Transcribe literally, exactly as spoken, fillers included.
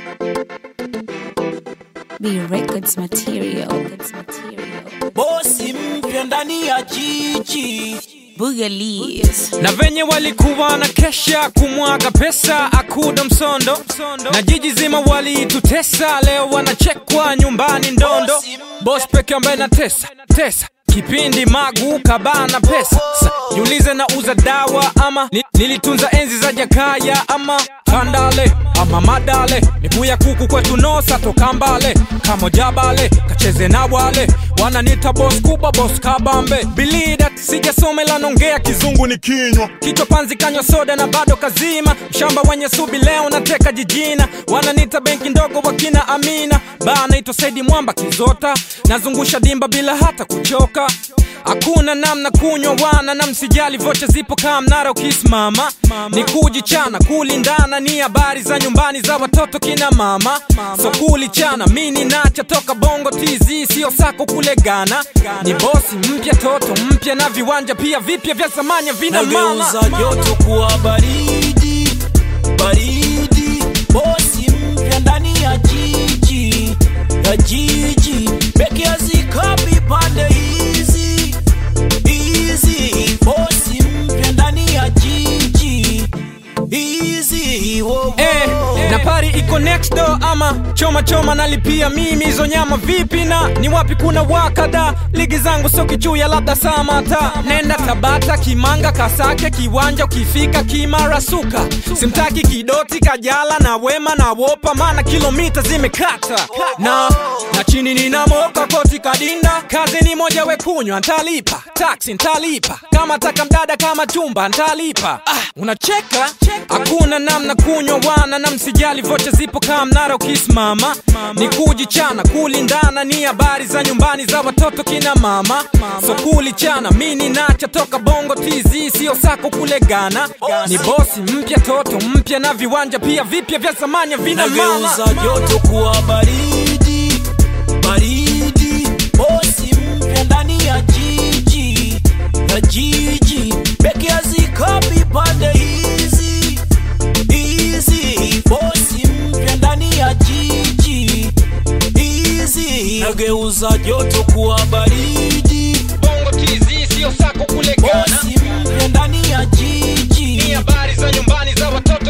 B Records material. Bosi mpya ndani ya jiji Boogalies. Na venye walikuwa na kesha kumwaga pesa akuda msondo, na jiji zima walitutesa, leo wanachekwa nyumbani ndondo. Boss peke ambaye na tesa tesa kipindi magu kabana pesa. Sa, yulize na uza dawa ama nilitunza enzi za Jakaya ama Tandale ama Madale. Miguu ya kuku kwetu nosa toka mbale, kama jabale kacheze na wale wananita boss kubwa boss kabambe. Believe that sijasome la nongea kizungu ni kinywa, kichwa panzi kanywa soda na bado kazima. Mshamba wenye subi leo nateka jijina, wananita benki ndogo wakina Amina. Ba naitwa Saidi Mwamba Kizota, nazungusha dimba bila hata kuchoka. Hakuna namna kunywa wana na msijali vocha zipo kama mnara ukisimama. Ni kujichana kulindana, ni habari za nyumbani za watoto kina mama. So kulichana mini nacha toka Bongo T Z, sio sako kule Ghana. Ni bosi mpya toto mpya na viwanja pia vipya vya zamani vina mama. Nageuza joto kuwa baridi baridi. Bosi mpya ndani ya jiji ya jiji, peke azikapi pande hizi hizi. Bosi mpya ndani ya jiji hizi wo eh, na pari iko next door ama choma choma nalipia mimi hizo nyama vipi, na ni wapi kuna wakada. Ligi zangu sio kichuya labda Samata, nenda Tabata Kimanga Kasake kiwanja ukifika Kimara Suka. Simtaki Kidoti Kajala na Wema na Wopa, mana kilomita zimekata. Na na chini nina moka koti Kadinda, kazi ni moja we kunywa ntalipa, taxi ntalipa, kama taka mdada kama chumba ntalipa. Ah, unacheka? Hakuna namna kunywa wana na msijali vocha zipo kama mnara ukisimama. Ni kujichana kulindana, ni habari za nyumbani za watoto kina mama. So kulichana mini nacha toka Bongo T Z, sio sako kule Ghana. Ni bosi mpya toto mpya na viwanja pia vipya vya zamani vina mama. Nageuza joto kuwa baridi baridi. Bosi mpya ndani ya jiji ya jiji, peke azikapi pande hizi hizi. Bosi mpya ndani ya jiji hizi. Nageuza joto kuwa baridi Bongo T Z sio sako kule Ghana. Bosi mpya ndani ya jiji, ni habari za nyumbani za watoto